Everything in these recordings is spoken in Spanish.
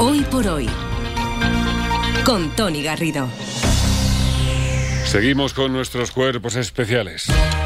Hoy por hoy, con Toni Garrido. Seguimos con nuestros cuerpos especiales.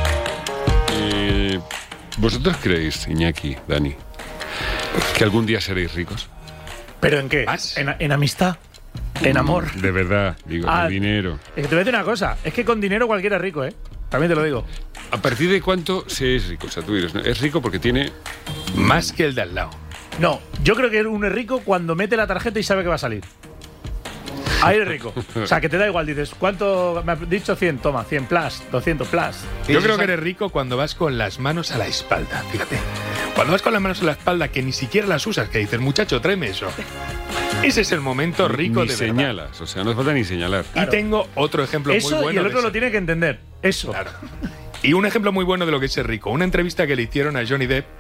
¿Vosotros creéis, Iñaki, Dani, que algún día seréis ricos? ¿Pero en qué? ¿En amistad? ¿En amor? De verdad, digo, de dinero. Es que te voy a decir una cosa, es que con dinero cualquiera es rico, ¿eh? También te lo digo. ¿A partir de cuánto se es rico? O sea, tú dices, ¿no? Es rico porque tiene más que el de al lado. No, yo creo que uno es rico cuando mete la tarjeta y sabe que va a salir. Ahí es rico. O sea, que te da igual, dices, ¿cuánto me has dicho? 100, toma, 100 plus, 200 plus. Yo creo que eres rico cuando vas con las manos a la espalda, fíjate. Cuando vas con las manos a la espalda que ni siquiera las usas, que dices, muchacho, tráeme eso. Ese es el momento rico ni de verdad. Señalas, o sea, no hace falta ni señalar. Claro. Y tengo otro ejemplo eso muy bueno. Y el otro lo tiene que entender. Eso. Claro. Y un ejemplo muy bueno de lo que es ser rico. Una entrevista que le hicieron a Johnny Depp,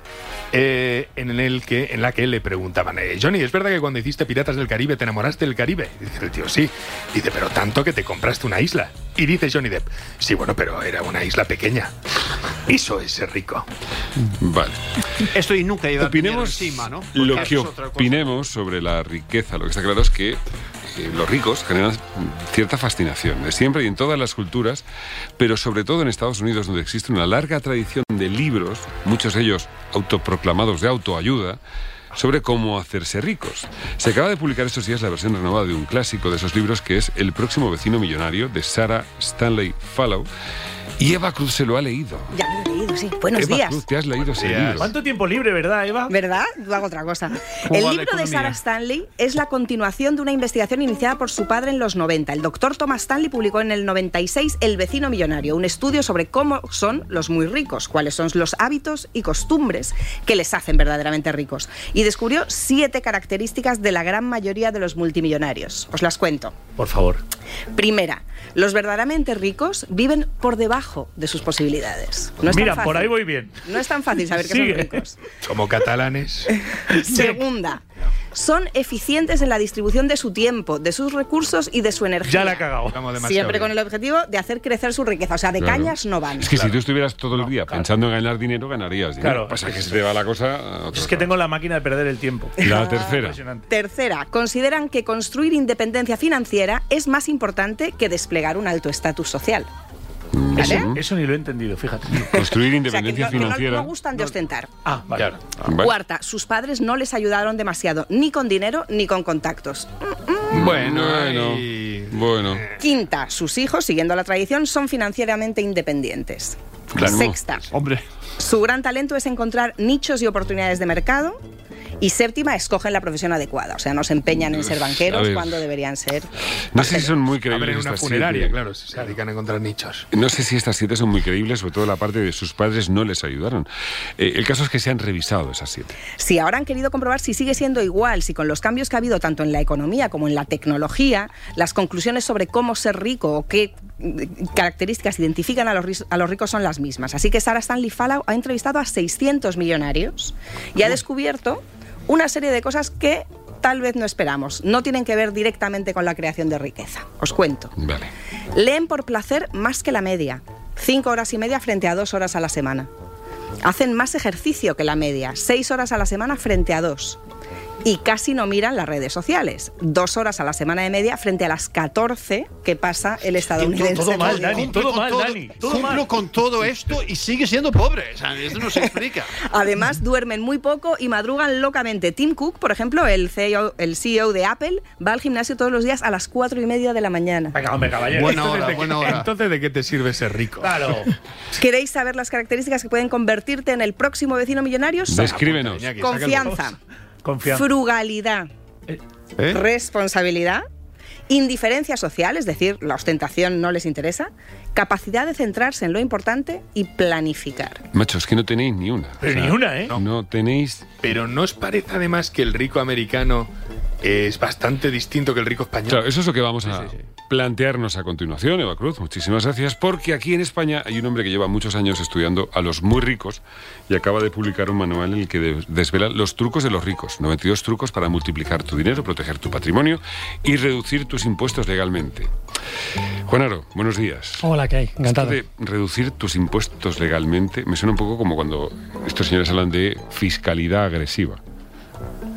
en la que le preguntaban, Johnny, ¿es verdad que cuando hiciste Piratas del Caribe te enamoraste del Caribe? Y dice el tío, sí. Dice, pero tanto que te compraste una isla. Y dice Johnny Depp, sí, bueno, pero era una isla pequeña. Eso es ser rico. Vale. Esto y nunca he ido opinemos encima, ¿no? Lo que opinemos sobre la riqueza. Lo que está claro es que los ricos generan cierta fascinación, de siempre y en todas las culturas, pero sobre todo en Estados Unidos, donde existe una larga tradición de libros, muchos de ellos autoproclamados de autoayuda, sobre cómo hacerse ricos. Se acaba de publicar estos días la versión renovada de un clásico de esos libros, que es El próximo vecino millonario, de Sarah Stanley Fallow. Y Eva Cruz se lo ha leído. Ya lo he leído, sí. Buenos Eva días. Cruz, te has leído ese libro. ¿Cuánto tiempo libre, verdad, Eva? ¿Verdad? Yo hago otra cosa. El libro de Sarah Stanley es la continuación de una investigación iniciada por su padre en los 90. El doctor Thomas Stanley publicó en el 96 El vecino millonario, un estudio sobre cómo son los muy ricos, cuáles son los hábitos y costumbres que les hacen verdaderamente ricos. Y descubrió 7 características de la gran mayoría de los multimillonarios. Os las cuento. Por favor. Primera, los verdaderamente ricos viven por debajo de sus posibilidades. No es Mira, tan fácil. por ahí voy bien. No es tan fácil saber que son ricos. Como catalanes. Segunda, son eficientes en la distribución de su tiempo, de sus recursos y de su energía. Ya la he cagado. Siempre con el objetivo de hacer crecer su riqueza. O sea, de cañas no van. Es que si tú estuvieras todo el día pensando en ganar dinero, ganarías dinero. Claro. Pasa que se te va la cosa. Es que tengo la máquina de perder el tiempo. La tercera. Tercera, consideran que construir independencia financiera es más importante que desplegar un alto estatus social. ¿Vale? Eso ni lo he entendido, fíjate. Construir independencia que no, financiera. no gustan de ostentar. Ah, vale. Claro. Vale. Cuarta, sus padres no les ayudaron demasiado, ni con dinero ni con contactos. Bueno. Bueno. Quinta, sus hijos, siguiendo la tradición, son financieramente independientes. Claro. Sexta, Hombre, su gran talento es encontrar nichos y oportunidades de mercado. Y séptima, escogen la profesión adecuada. O sea, no se empeñan en ser banqueros cuando deberían ser. No sé si son muy creíbles. Abren una estas funeraria, 7. claro, se dedican a encontrar nichos. No sé si estas 7 son muy creíbles, sobre todo la parte de sus padres no les ayudaron. El caso es que se han revisado esas 7. Sí, ahora han querido comprobar si sigue siendo igual, si con los cambios que ha habido tanto en la economía como en la tecnología, las conclusiones sobre cómo ser rico o qué características identifican a los ricos son las mismas. Así que Sarah Stanley Fallow ha entrevistado a 600 millonarios y ha descubierto una serie de cosas que tal vez no esperamos. No tienen que ver directamente con la creación de riqueza. Os cuento. Vale. Leen por placer más que la media. 5 horas y media frente a 2 horas a la semana. Hacen más ejercicio que la media. 6 horas a la semana frente a 2. Y casi no miran las redes sociales. 2 horas a la semana de media frente a las 14 que pasa el estadounidense. Todo mal, Dani. Todo mal, Dani. cumplo con todo esto y sigue siendo pobre. O sea, esto no se explica. Además, duermen muy poco y madrugan locamente. Tim Cook, por ejemplo, el CEO de Apple, va al gimnasio todos los días a las 4:30 de la mañana. Venga, hombre, caballero. Buena hora. Entonces, ¿de qué te sirve ser rico? Claro. ¿Queréis saber las características que pueden convertirte en el próximo vecino millonario? Son Descríbenos. confianza, Confianza. frugalidad, responsabilidad, indiferencia social, es decir, la ostentación no les interesa, capacidad de centrarse en lo importante y planificar. Macho, es que no tenéis ni una. Pero ni una, ¿eh? No tenéis. Pero ¿no os parece además que el rico americano es bastante distinto que el rico español? Claro, eso es lo que vamos a plantearnos a continuación, Eva Cruz. Muchísimas gracias, porque aquí en España hay un hombre que lleva muchos años estudiando a los muy ricos y acaba de publicar un manual en el que desvela los trucos de los ricos. 92 trucos para multiplicar tu dinero, proteger tu patrimonio y reducir tus impuestos legalmente. Juanaro, buenos días. Hola, ¿qué hay? Encantado. Esto de reducir tus impuestos legalmente me suena un poco como cuando estos señores hablan de fiscalidad agresiva.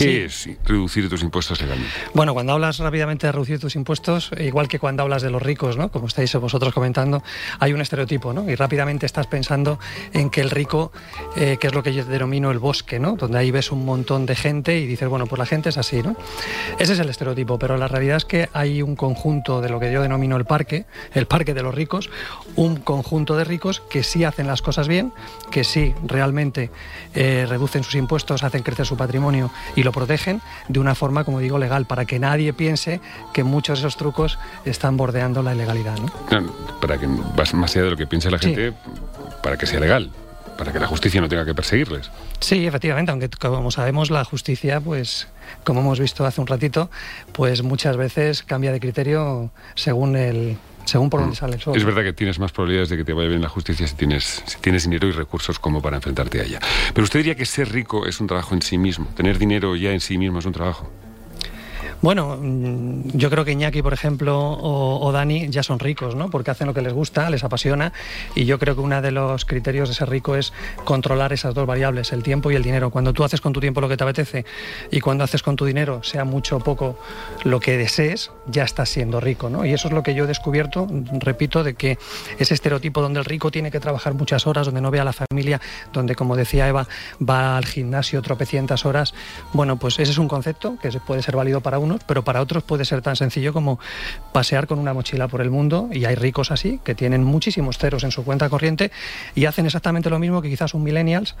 ¿Qué es reducir tus impuestos legalmente? Bueno, cuando hablas rápidamente de reducir tus impuestos, igual que cuando hablas de los ricos, ¿no? Como estáis vosotros comentando, hay un estereotipo, ¿no? Y rápidamente estás pensando en que el rico, que es lo que yo denomino el bosque, ¿no? Donde ahí ves un montón de gente y dices, bueno, pues la gente es así, ¿no? Ese es el estereotipo, pero la realidad es que hay un conjunto de lo que yo denomino el parque de los ricos, un conjunto de ricos que sí hacen las cosas bien, que sí realmente reducen sus impuestos, hacen crecer su patrimonio y lo protegen de una forma, como digo, legal, para que nadie piense que muchos de esos trucos están bordeando la ilegalidad, ¿no? Claro, para que vas más allá de lo que piensa la gente, para que sea legal, para que la justicia no tenga que perseguirles. Sí, efectivamente, aunque como sabemos la justicia, pues como hemos visto hace un ratito, pues muchas veces cambia de criterio según por dónde sale el sol. Es verdad que tienes más probabilidades de que te vaya bien la justicia si tienes dinero y recursos como para enfrentarte a ella. Pero usted diría que ser rico es un trabajo en sí mismo. Tener dinero ya en sí mismo es un trabajo. Bueno, yo creo que Iñaki, por ejemplo, o Dani ya son ricos, ¿no? Porque hacen lo que les gusta, les apasiona, y yo creo que uno de los criterios de ser rico es controlar esas dos variables, el tiempo y el dinero. Cuando tú haces con tu tiempo lo que te apetece y cuando haces con tu dinero, sea mucho o poco lo que desees, ya estás siendo rico, ¿no? Y eso es lo que yo he descubierto, repito, de que ese estereotipo donde el rico tiene que trabajar muchas horas, donde no ve a la familia, donde, como decía Eva, va al gimnasio tropecientas horas, bueno, pues ese es un concepto que puede ser válido para uno, pero para otros puede ser tan sencillo como pasear con una mochila por el mundo, y hay ricos así, que tienen muchísimos ceros en su cuenta corriente y hacen exactamente lo mismo que quizás un millennials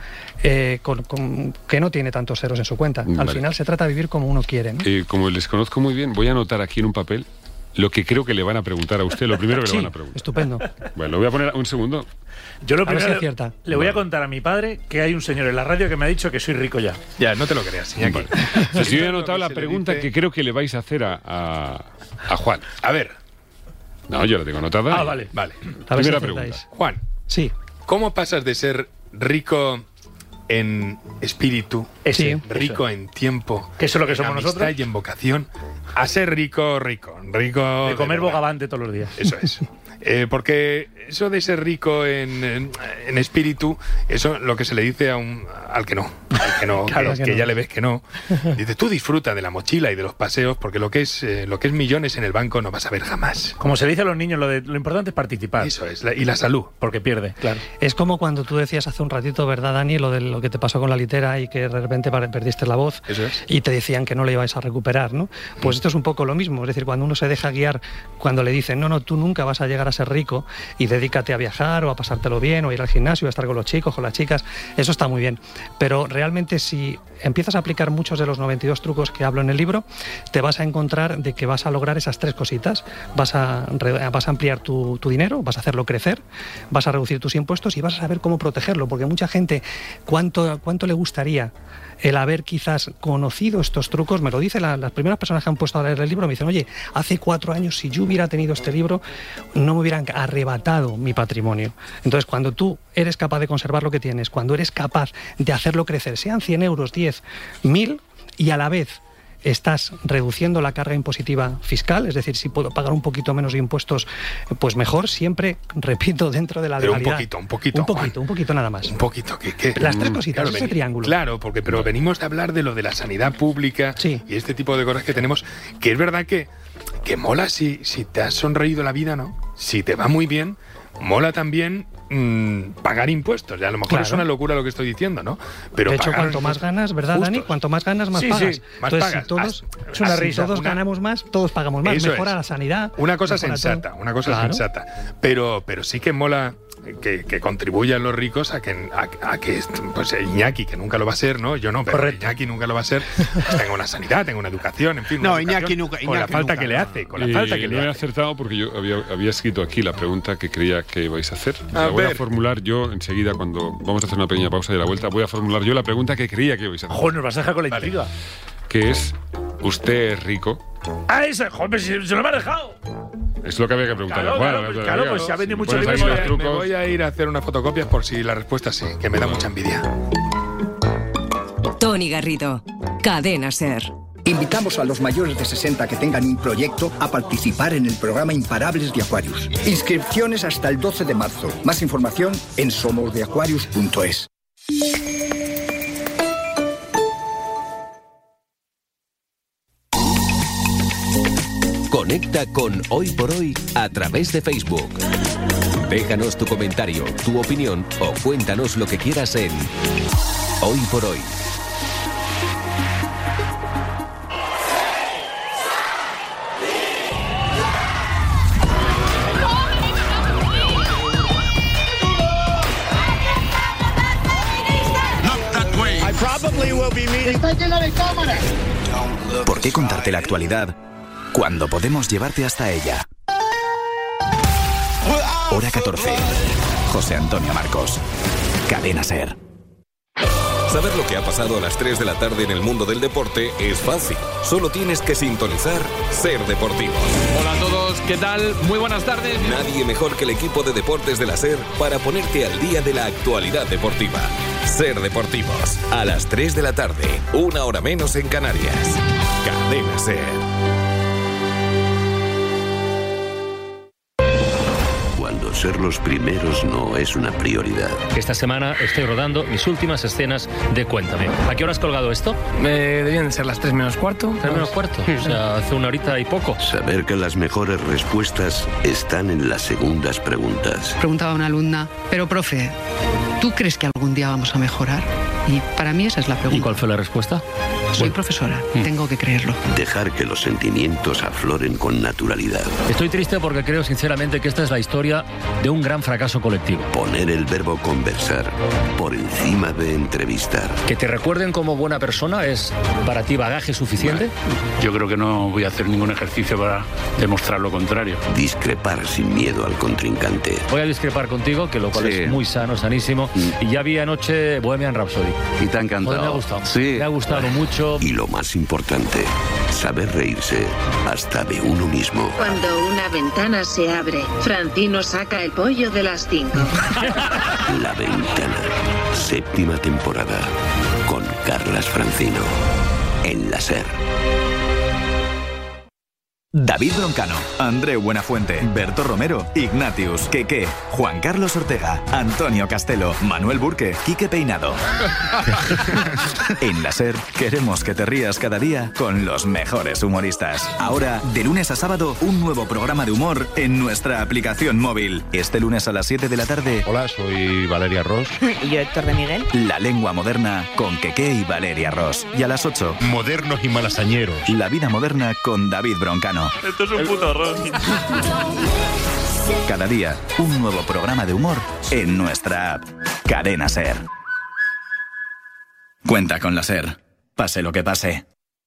que no tiene tantos ceros en su cuenta. Al final se trata de vivir como uno quiere, ¿no? Como les conozco muy bien, voy a anotar aquí en un papel lo que creo que le van a preguntar a usted, lo primero que le van a preguntar. Estupendo. Bueno, lo voy a poner un segundo. Yo lo primero le voy a contar a mi padre que hay un señor en la radio que me ha dicho que soy rico ya. Ya, no te lo creas, Iñaki. Vale. Pues yo he anotado la pregunta que creo que le vais a hacer a Juan. A ver. No, yo la tengo anotada. Ah, vale. Primera pregunta. Juan. Sí. ¿Cómo pasas de ser rico en espíritu, rico en tiempo, que eso es lo que somos nosotros, y en vocación, a ser rico? De comer bogavante todos los días. Eso es. Porque eso de ser rico en espíritu, eso lo que se le dice al que no, claro, que ya le ves que no. Dice, tú disfruta de la mochila y de los paseos, porque lo que es millones en el banco no vas a ver jamás. Como se le dice a los niños, lo importante es participar. Eso es, y la salud. Porque pierde, claro. Es como cuando tú decías hace un ratito, ¿verdad, Dani? Lo de lo que te pasó con la litera y que de repente perdiste la voz. Eso es. Y te decían que no la ibas a recuperar, ¿no? Pues esto es un poco lo mismo. Es decir, cuando uno se deja guiar, cuando le dicen, no, tú nunca vas a llegar a ser rico y dedícate a viajar o a pasártelo bien o a ir al gimnasio, a estar con los chicos, con las chicas, eso está muy bien. Pero realmente si empiezas a aplicar muchos de los 92 trucos que hablo en el libro, te vas a encontrar de que vas a lograr esas tres cositas. Vas a ampliar tu dinero, vas a hacerlo crecer, vas a reducir tus impuestos y vas a saber cómo protegerlo, porque mucha gente, ¿cuánto le gustaría el haber quizás conocido estos trucos? Me lo dicen las primeras personas que han puesto a leer el libro, me dicen, oye, hace 4 años si yo hubiera tenido este libro no me hubieran arrebatado mi patrimonio. Entonces, cuando tú eres capaz de conservar lo que tienes, cuando eres capaz de hacerlo crecer, sean 100 euros, 10, 1000, y a la vez estás reduciendo la carga impositiva fiscal, es decir, si puedo pagar un poquito menos de impuestos, pues mejor, siempre, repito, dentro de la legalidad. Un poquito nada más. Un poquito, que las tres cositas, claro, ese triángulo. Claro, pero venimos de hablar de lo de la sanidad pública y este tipo de cosas que tenemos, que es verdad que mola si te has sonreído la vida, ¿no? Si te va muy bien, mola también pagar impuestos. Ya a lo mejor es una locura lo que estoy diciendo, ¿no? Pero de hecho, cuanto más ganas, ¿verdad, justos. Dani? Cuanto más ganas, más pagas. Sí, más entonces, pagas. Si todos ganamos más, todos pagamos más. Mejora la sanidad. Una cosa sensata, Pero sí que mola que contribuyan los ricos a que pues Iñaki, que nunca lo va a ser, ¿no? Yo no, pero Iñaki nunca lo va a ser, pues tenga una sanidad, tenga una educación, en fin. No, Iñaki nunca. Con la falta que le hace, he acertado porque yo había escrito aquí la pregunta que creía que ibais a hacer. La voy a formular yo enseguida cuando vamos a hacer una pequeña pausa y a la vuelta voy a formular yo la pregunta que creía que ibais a hacer. Joder, nos vas a dejar con la intriga. Que es, ¿usted es rico? Ah, esa, joder, se lo me ha dejado. Es lo que había que preguntarle. Claro, pues se ha vendido mucho libro. Me voy a ir a hacer unas fotocopias por si la respuesta sí, que me da mucha envidia. Toni Garrido, Cadena SER. Invitamos a los mayores de 60 que tengan un proyecto a participar en el programa Imparables de Aquarius. Inscripciones hasta el 12 de marzo. Más información en somosdeaquarius.es. Conecta con Hoy por Hoy a través de Facebook. Déjanos tu comentario, tu opinión o cuéntanos lo que quieras en Hoy por Hoy. ¡Está llena de cámaras! ¿Por qué contarte la actualidad cuando podemos llevarte hasta ella? Hora 14. José Antonio Marcos. Cadena SER. Saber lo que ha pasado a las 3 de la tarde en el mundo del deporte es fácil. Solo tienes que sintonizar SER Deportivos. Hola a todos, ¿qué tal? Muy buenas tardes. Nadie mejor que el equipo de deportes de la SER para ponerte al día de la actualidad deportiva. SER Deportivos, a las 3 de la tarde, 1 hora menos en Canarias. Cadena SER. Cuando ser los primeros no es una prioridad. Esta semana estoy rodando mis últimas escenas de Cuéntame. ¿A qué hora has colgado esto? Debían de ser las 3 menos cuarto. 3 menos cuarto, o sea, hace una horita y poco. Saber que las mejores respuestas están en las segundas preguntas. Preguntaba una alumna, pero profe, ¿tú crees que algún día vamos a mejorar? Y para mí esa es la pregunta. ¿Y cuál fue la respuesta? Soy profesora, tengo que creerlo. Dejar que los sentimientos afloren con naturalidad. Estoy triste porque creo sinceramente que esta es la historia de un gran fracaso colectivo. Poner el verbo conversar por encima de entrevistar. ¿Que te recuerden como buena persona es para ti bagaje suficiente? Yo creo que no voy a hacer ningún ejercicio para demostrar lo contrario. Discrepar sin miedo al contrincante. Voy a discrepar contigo, que lo cual es muy sano, sanísimo. Y ya vi anoche Bohemian Rhapsody. Y te ha encantado. Joder, me ha gustado. Sí. Me ha gustado mucho. Y lo más importante, saber reírse hasta de uno mismo. Cuando una ventana se abre, Francino saca el pollo de las 5. La Ventana, 7ª temporada, con Carlas Francino, en la SER. David Broncano, Andreu Buenafuente, Berto Romero, Ignatius, Keke, Juan Carlos Ortega, Antonio Castelo, Manuel Burque, Quique Peinado. En la SER queremos que te rías cada día con los mejores humoristas. Ahora, de lunes a sábado, un nuevo programa de humor en nuestra aplicación móvil. Este lunes a las 7 de la tarde. Hola, soy Valeria Ross. Y yo, Héctor de Miguel. La lengua moderna con Keke y Valeria Ross. Y a las 8. Modernos y malasañeros. La vida moderna con David Broncano. Esto es un puto horror. Cada día, un nuevo programa de humor en nuestra app. Cadena SER. Cuenta con la SER. Pase lo que pase.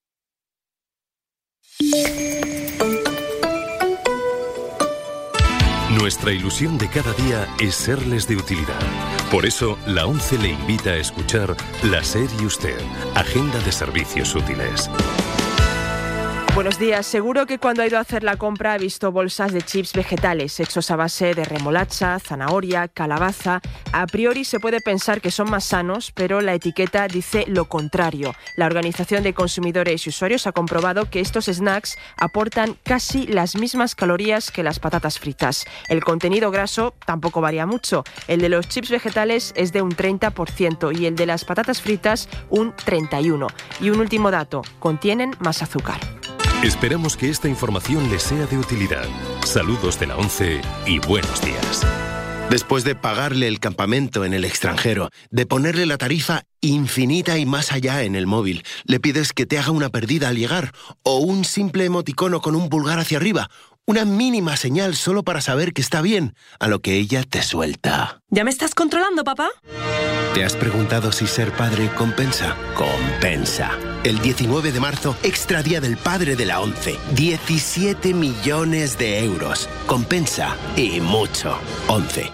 Nuestra ilusión de cada día es serles de utilidad. Por eso, la ONCE le invita a escuchar La SER y Usted, Agenda de Servicios Útiles. Buenos días. Seguro que cuando ha ido a hacer la compra ha visto bolsas de chips vegetales, hechos a base de remolacha, zanahoria, calabaza. A priori se puede pensar que son más sanos, pero la etiqueta dice lo contrario. La Organización de Consumidores y Usuarios ha comprobado que estos snacks aportan casi las mismas calorías que las patatas fritas. El contenido graso tampoco varía mucho. El de los chips vegetales es de un 30% y el de las patatas fritas un 31%. Y un último dato, contienen más azúcar. Esperamos que esta información les sea de utilidad. Saludos de la ONCE y buenos días. Después de pagarle el campamento en el extranjero, de ponerle la tarifa infinita y más allá en el móvil, le pides que te haga una perdida al llegar o un simple emoticono con un pulgar hacia arriba, una mínima señal solo para saber que está bien, a lo que ella te suelta. ¿Ya me estás controlando, papá? ¿Te has preguntado si ser padre compensa? Compensa. El 19 de marzo, extra día del padre de la ONCE. 17 millones de euros. Compensa y mucho. ONCE.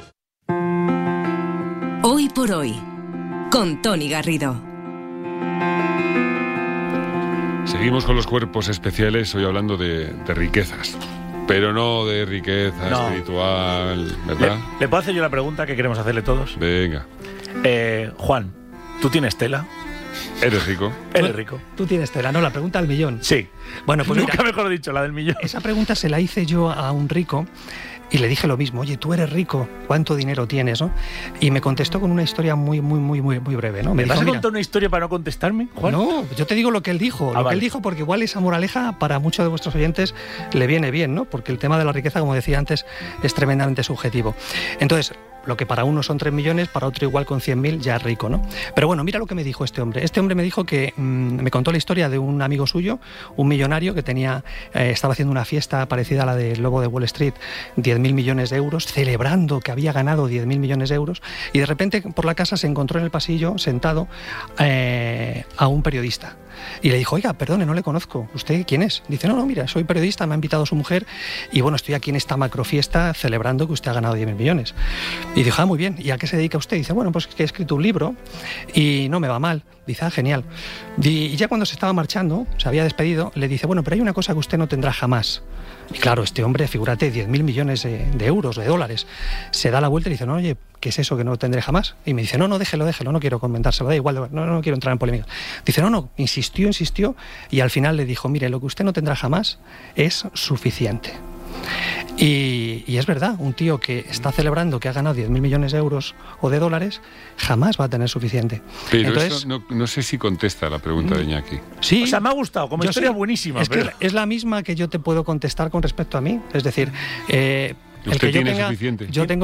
Hoy por hoy, con Tony Garrido. Seguimos con los cuerpos especiales, hoy hablando de riquezas. Pero no de riqueza espiritual, ¿verdad? ¿Le puedo hacer yo la pregunta que queremos hacerle todos? Venga. Juan, ¿tú tienes tela? Eres rico. Eres rico. Tú tienes tela, ¿no? La pregunta del millón. Sí. Bueno, pues nunca mejor dicho, la del millón. Esa pregunta se la hice yo a un rico y le dije lo mismo. Oye, tú eres rico, ¿cuánto dinero tienes, no? Y me contestó con una historia muy breve, ¿no? ¿Me dijo, vas a contar una historia para no contestarme, Juan? No, yo te digo lo que él dijo. Lo que él dijo, porque igual esa moraleja para muchos de vuestros oyentes le viene bien, ¿no? Porque el tema de la riqueza, como decía antes, es tremendamente subjetivo. Entonces, lo que para uno son 3 millones, para otro igual con 100.000 ya es rico, ¿no? Pero bueno, mira lo que me dijo este hombre. Este hombre me dijo que me contó la historia de un amigo suyo, un millonario que estaba haciendo una fiesta parecida a la del Lobo de Wall Street, 10.000 millones de euros, celebrando que había ganado 10.000 millones de euros, y de repente por la casa se encontró en el pasillo, sentado, a un periodista. Y le dijo, oiga, perdone, no le conozco. ¿Usted quién es? Dice, no, mira, soy periodista, me ha invitado su mujer y bueno, estoy aquí en esta macrofiesta celebrando que usted ha ganado 10.000 millones. Y dijo, muy bien, ¿y a qué se dedica usted? Dice, bueno, pues que he escrito un libro y no me va mal. Dice, genial. Y ya cuando se estaba marchando, se había despedido, le dice, bueno, pero hay una cosa que usted no tendrá jamás. Y claro, este hombre, figúrate, 10.000 millones de euros, de dólares, se da la vuelta y dice, no, oye, ¿qué es eso que no tendré jamás? Y me dice, no, déjelo, no quiero comentárselo, da igual, no quiero entrar en polémica. Dice, no, insistió y al final le dijo, mire, lo que usted no tendrá jamás es suficiente. Y es verdad, un tío que está celebrando que ha ganado 10.000 millones de euros o de dólares jamás va a tener suficiente. Pero entonces, eso no sé si contesta la pregunta de Iñaki. Sí, o sea, me ha gustado, como historia buenísima. Es que es la misma que yo te puedo contestar con respecto a mí. Es decir, ¿Usted tiene suficiente? Yo tengo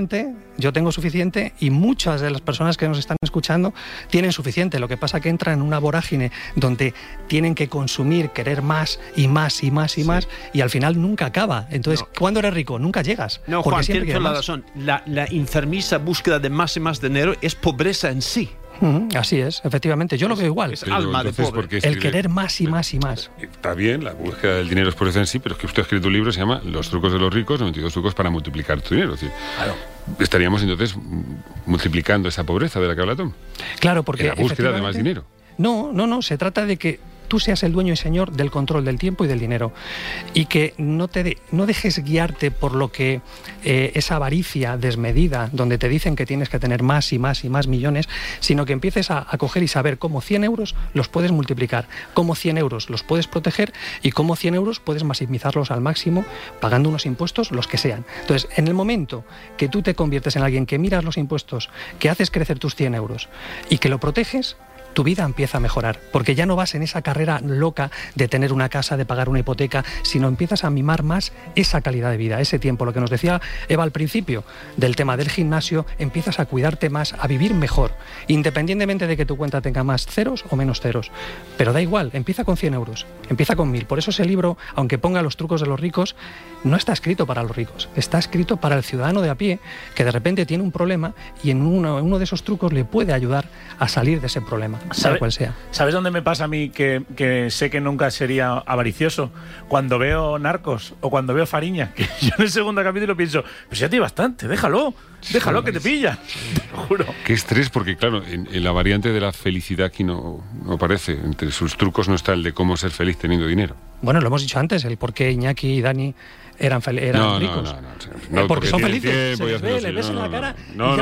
suficiente y muchas de las personas que nos están escuchando tienen suficiente. Lo que pasa es que entran en una vorágine donde tienen que consumir, querer más y más y más y más, y al final nunca acaba. Entonces, cuando eres rico, nunca llegas. No, Juan, tienes toda la razón. La enfermiza búsqueda de más y más dinero es pobreza en sí. Así es, efectivamente, yo lo veo igual. Es alma de pobre. El querer más y más y más. Está bien, la búsqueda del dinero es por eso en sí, pero es que usted ha escrito un libro que se llama Los trucos de los ricos, 92 trucos para multiplicar tu dinero. Es decir, estaríamos entonces multiplicando esa pobreza de la que habla Tom. Claro, porque en la búsqueda de más dinero. No, se trata de que tú seas el dueño y señor del control del tiempo y del dinero, y que no dejes guiarte por lo que esa avaricia desmedida, donde te dicen que tienes que tener más y más y más millones, sino que empieces a coger y saber cómo 100 euros los puedes multiplicar, cómo 100 euros los puedes proteger y cómo 100 euros puedes maximizarlos al máximo pagando unos impuestos, los que sean. Entonces, en el momento que tú te conviertes en alguien que miras los impuestos, que haces crecer tus 100 euros y que lo proteges, tu vida empieza a mejorar, porque ya no vas en esa carrera loca de tener una casa, de pagar una hipoteca, sino empiezas a mimar más esa calidad de vida, ese tiempo. Lo que nos decía Eva al principio del tema del gimnasio, empiezas a cuidarte más, a vivir mejor, independientemente de que tu cuenta tenga más ceros o menos ceros. Pero da igual, empieza con 100 euros, empieza con 1.000. Por eso ese libro, aunque ponga los trucos de los ricos, no está escrito para los ricos, está escrito para el ciudadano de a pie que de repente tiene un problema y en uno de esos trucos le puede ayudar a salir de ese problema. Cual sea. ¿Sabes dónde me pasa a mí que sé que nunca sería avaricioso? Cuando veo Narcos o cuando veo Fariña, que yo en el segundo capítulo pienso, pues ya te bastante, déjalo que te pilla, te juro. Qué estrés, porque claro, en la variante de la felicidad aquí no aparece. Entre sus trucos no está el de cómo ser feliz teniendo dinero. Bueno, lo hemos dicho antes, el por qué Iñaki y Dani eran ricos. No, porque son felices. Tiempo, se les ve, le ves en la cara.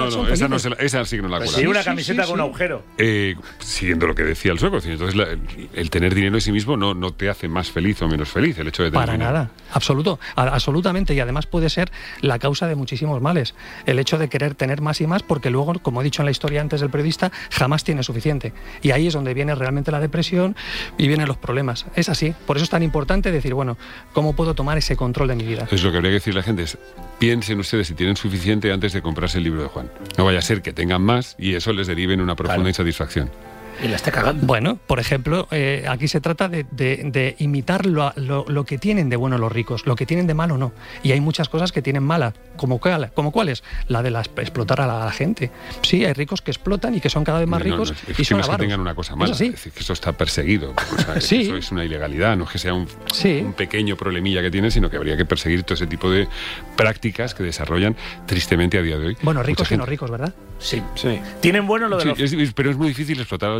Esa sí que no la cuela. Sí, una camiseta con un agujero. Siguiendo lo que decía el sueco, entonces el tener dinero en sí mismo no te hace más feliz o menos feliz, el hecho de tener dinero. Para nada, absolutamente, y además puede ser la causa de muchísimos males, el hecho de querer tener más y más, porque luego, como he dicho en la historia antes del periodista, jamás tienes suficiente, y ahí es donde viene realmente la depresión y vienen los problemas. Es así, por eso es tan importante decir, bueno, ¿cómo puedo tomar ese control de mi vida? Entonces lo que habría que decir a la gente es, piensen ustedes si tienen suficiente antes de comprarse el libro de Juan. No vaya a ser que tengan más y eso les derive en una profunda insatisfacción. Y la está cagando. Bueno, por ejemplo, aquí se trata de imitar lo que tienen de bueno los ricos, lo que tienen de malo no. Y hay muchas cosas que tienen mala, como cuáles, la de explotar a la gente. Sí, hay ricos que explotan y que son cada vez más ricos y son avaros. No es que tengan una cosa mala, es decir, que eso está perseguido. O sea, sí. Eso es una ilegalidad, no es que sea un pequeño problemilla que tienen, sino que habría que perseguir todo ese tipo de prácticas que desarrollan tristemente a día de hoy. Bueno, ricos y no ricos, ¿verdad? Sí. Tienen bueno lo de pero es muy difícil explotar al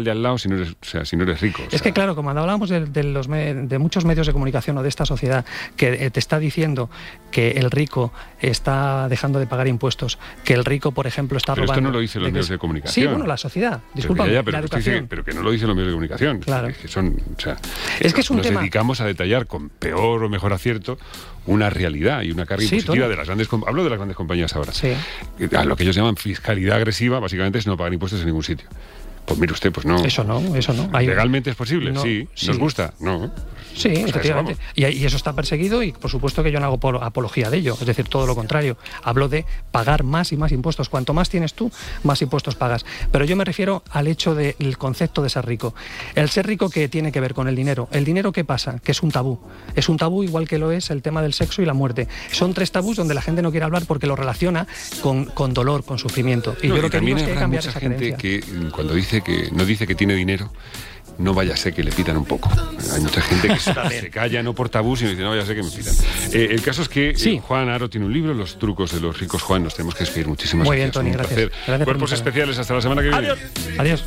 al de al lado si no eres rico. Es que claro, como hablábamos de muchos medios de comunicación o de esta sociedad que te está diciendo que el rico está dejando de pagar impuestos, que el rico, por ejemplo, está robando... Pero esto no lo dicen los medios de comunicación. Sí, bueno, la sociedad, disculpa, la educación. Pero que no lo dicen los medios de comunicación. Claro. Es que son... es un nos tema... dedicamos a detallar con peor o mejor acierto una realidad y una carga impositiva de las grandes... Hablo de las grandes compañías ahora. Sí. A lo que ellos llaman fiscalidad agresiva, básicamente es no pagar impuestos en ningún sitio. Pues mire usted, pues no. Eso no. ¿Legalmente es posible? No, sí. ¿Nos gusta? No. Sí, efectivamente. Y eso está perseguido y por supuesto que yo no hago apología de ello. Es decir, todo lo contrario. Hablo de pagar más y más impuestos. Cuanto más tienes tú, más impuestos pagas. Pero yo me refiero al hecho del concepto de ser rico. El ser rico, ¿qué tiene que ver con el dinero? ¿El dinero qué pasa? Que es un tabú. Es un tabú igual que lo es el tema del sexo y la muerte. Son 3 tabús donde la gente no quiere hablar porque lo relaciona con dolor, con sufrimiento. Y yo lo que digo es que hay que cambiar esa creencia. Mucha gente que cuando dice que tiene dinero, no vaya a ser que le pitan un poco. Hay mucha gente que se calla no por tabú, sino dice, no vaya a ser que me pitan. El caso es que Juan Haro tiene un libro, Los trucos de los ricos. Juan, nos tenemos que despedir. Muchísimas gracias. Muy bien, Tony, gracias. Cuerpos especiales, hasta la semana que viene. Adiós.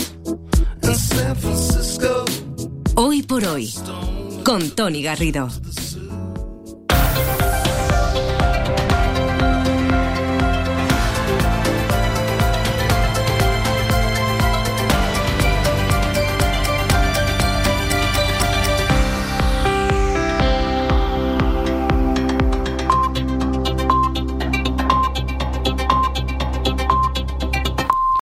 Hoy por hoy, con Tony Garrido.